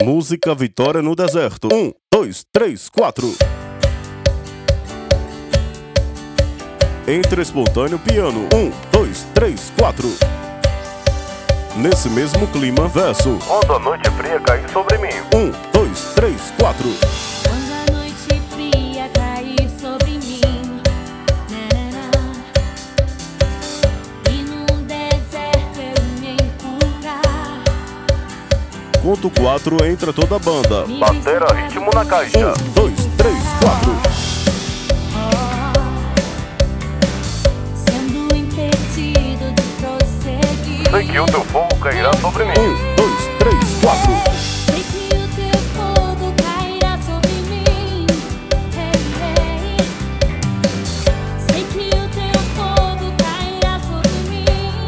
Música Vitória no Deserto. 1, 2, 3, 4. Entre espontâneo piano. 1, 2, 3, 4. Nesse mesmo clima, verso. Quando a noite fria cair sobre mim. 1, 2, 3, 4. Quando a noite fria cair sobre mim, e num deserto eu me encontrar. Conto 4, entra toda a banda. Batera, ritmo na caixa. 1, 2, 3, 4. Sendo impedido de prosseguir. Sei que o teu fogo cairá sobre mim. 1, 2, 3, 4. Sei que o teu fogo cairá sobre mim. Sei que o teu fogo cairá sobre mim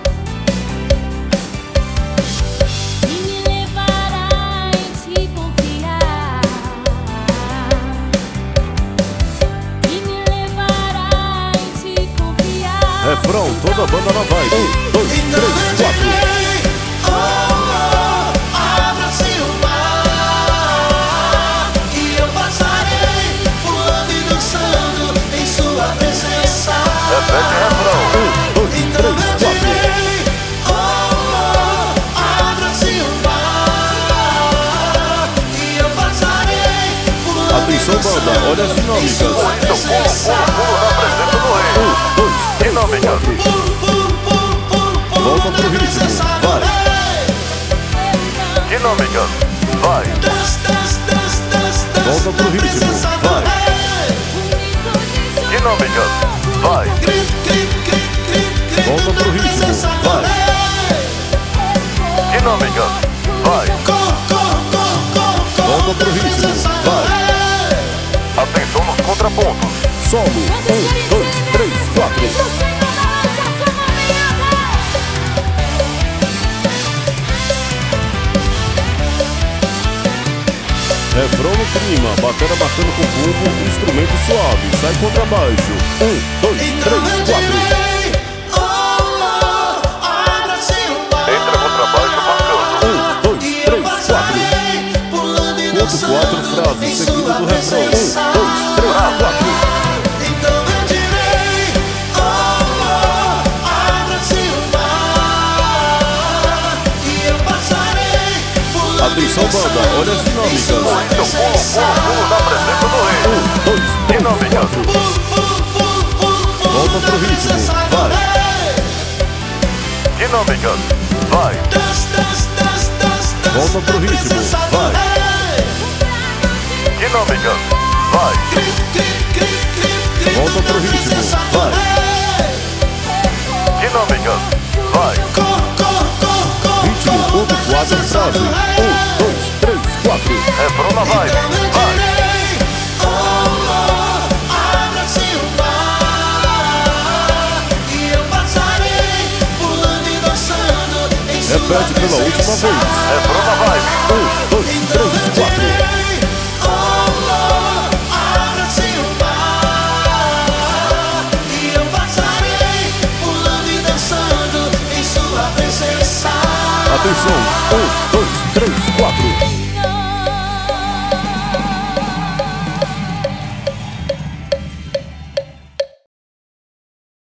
e me levará em te confiar. E me levará em te confiar. Refrão, toda a banda na vibe. 1, 2, 3, 4. Repete o refrão. 1, 2, 3, 4. Atenção, banda, olha as dinâmicas. Por isso pulo na presença do rei. 1, 2, 3, Dinâmicas. 4. Volta pro ritmo, vai. Dinâmicas. Vai. Volta pro ritmo, vai. Dinâmicas. Vai. Volta pro ritmo, vai. Dinâmicas. Vai. Volta pro ritmo, vai. Atenção nos contrapontos. Solo. 1, 2, 3, 4. Refrão no clima, batera batendo com bumbo, instrumento suave, sai contrabaixo. 1, 2, 3, 4. Entra contrabaixo marcando. 1, 2, 3, 4. Conto 4 frases, seguido do refrão. 1, 2, 3, 4. Atenção, banda, olha as dinâmicas. Por isso pulo na presença do rei. 1, 2, 3, Dinâmicas. 4. Volta pro ritmo, vai. Dinâmicas. Vai. Volta pro ritmo, vai. Dinâmicas. Vai. Volta pro ritmo, vai. Dinâmicas. Vai. Ritmo, conto 4 frases. 1, 2, 3, 4. Refrão na vibe. Vai. Repete pela última vez. Refrão na vibe. 1, 2, 3, 4. Atenção, 1, 2, 3, 4.